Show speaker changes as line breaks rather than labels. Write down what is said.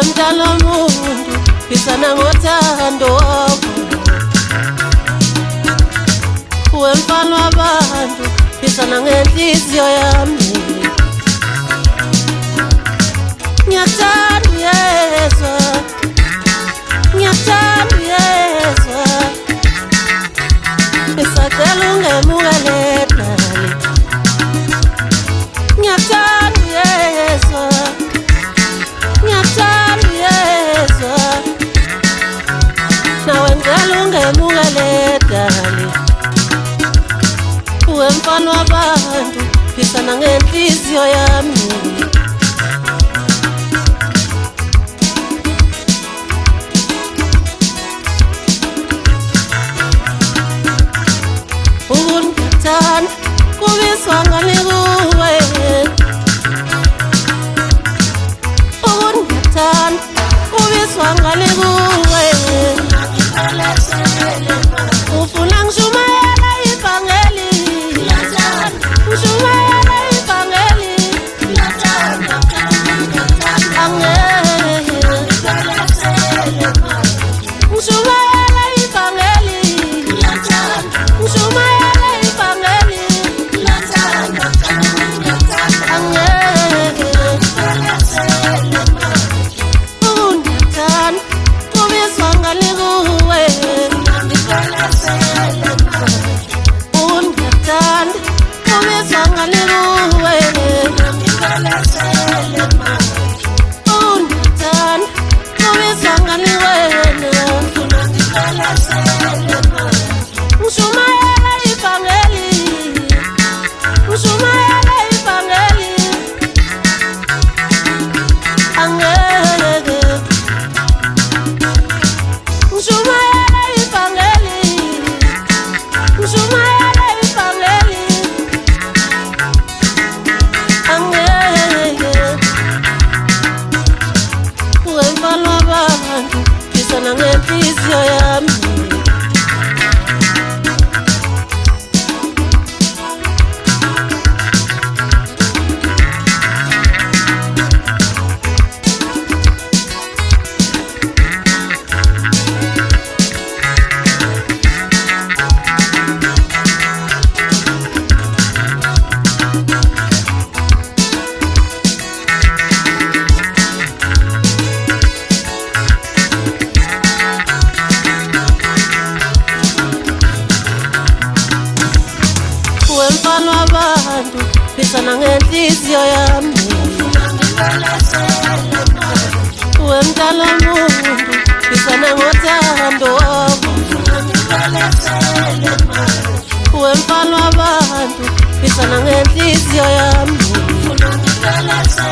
Wemdala muntu pisana ngothando wakho Wemfana wabantu pisana ngenhliziyo yami Ngiyathanda uyezwa Ngiyathanda uyezwa Ngisacela ungemukele dali Ngiyathanda uyezwa Ngiyathanda uyezwa Nawe ngicela ungemukele dali Wemfana wabantu pisana ngenhliziyo yami Ukungathanda kubiswa ngalikuwe Ukungathanda kubiswa ngalikuwe Ufuna ngishumayela ivangeli Ngishumayela ivangeli Ngishumayela ivangeli Ngishumayela ivangeli Ukungathanda kubiswa ngalikuwe Ukungathanda kubiswa ngalikuwe Ukungathanda kubiswa ngaliwena Ngishumayela ivangeli Ngishumayela ivangeli Angeke Ngishumayela ivangeli Ngishumayela ivangeli Angeke Wemfana wabantu pisana ngenhliziyo yami Wemfana wabantu pisana ngenhliziyo yami Wemdala muntu pisana ngothando wakho Wemfana wabantu pisana ngenhliziyo yami